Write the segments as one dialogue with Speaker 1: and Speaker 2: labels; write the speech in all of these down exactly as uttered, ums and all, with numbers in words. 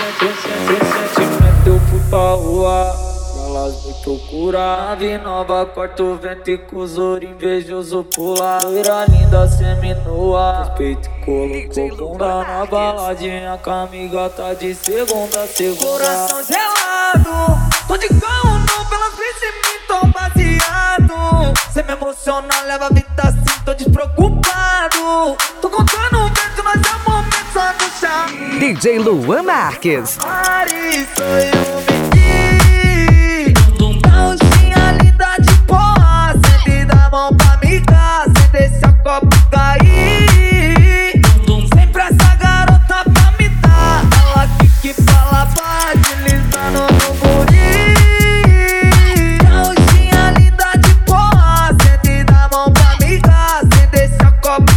Speaker 1: Sentimento eu fui pra rua, elas me procuram. Nave nova, corta o vento e com os olhos invejoso pular. Loira linda, seminua, respeito e colocou bunda na baladinha. Com a amiga tá de segunda a segunda.
Speaker 2: Coração gelado, tô de carro novo, elas vêm em mim, tô baseado. Cê me emociona, leva a vida assim, tô despreocupado. Tô contando o vento, mas é o momento só do chá.
Speaker 3: D J Luan Marques.
Speaker 2: Mari, sou eu, Medi. Da roxinha linda de porra, sempre dá mão pra me dar, sem deixar o copo cair. Sempre essa garota pra me dar, ela que que fala vai deslizando no guri. Da roxinha linda de porra, sempre dá mão pra me dar, sem deixar o copo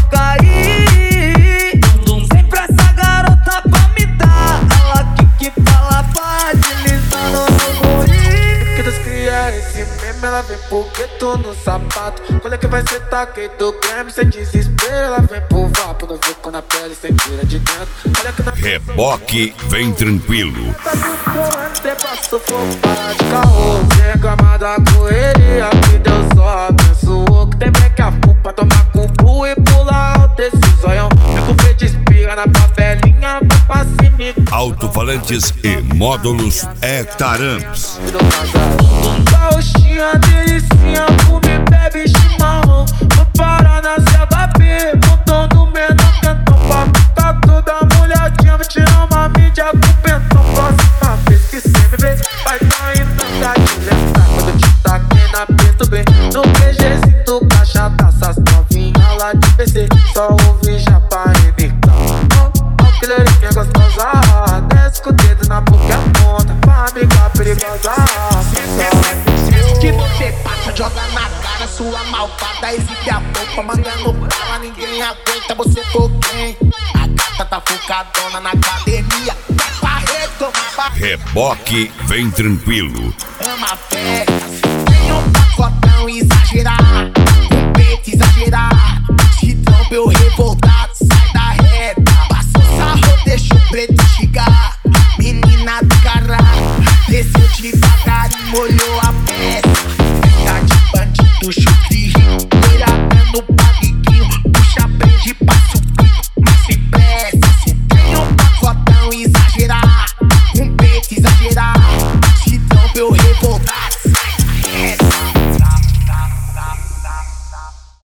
Speaker 2: cair. Sempre essa garota pra me dar, ela que que fala vai deslizando no guri.
Speaker 1: Que Deus cria esse meme, ela vem pro gueto no sapato. Qual é que vai ser taque do creme sem desespero? Ela vem pro vapo, não vê quando a pele sem tira de dentro. Olha que na
Speaker 4: Reboque, vem tranquilo.
Speaker 1: tá tudo rolando, cê passou fogo, para de caô. Sem reclamar da correria, que Deus só abençoou. Que tem break a full pra tomar cubu e pular alto esse zoião. Fico feito espirra na favelinha, vai pra cima e
Speaker 4: Alto-falantes e módulos Hectaramps.
Speaker 1: da roxinha, delicinha, fume, bebe chimarrão. Vou parar na C H P, montando menor quentão. Papo tá toda molhadinha, vou tirar uma mídia com pentão. Próxima vez que cê me vê, vai tá indo pra te lembrar. Quando eu te taquei na preto bem, no P G sinto caixa taças novinha lá de P C. Só ouvi já pra rebicar. Ó, ó, que leirinha gostosa, desce com o dedo na boca e aponta pra amiga perigosa.
Speaker 5: Que você passa, joga na cara, sua malvada, exibe a boca, mandando bala, ninguém aguenta, você for quem? A gata tá focadona na academia, vai pra retomar ba...
Speaker 4: Reboque, vem tranquilo.
Speaker 5: Ama festa, tem um pacotão exagerado.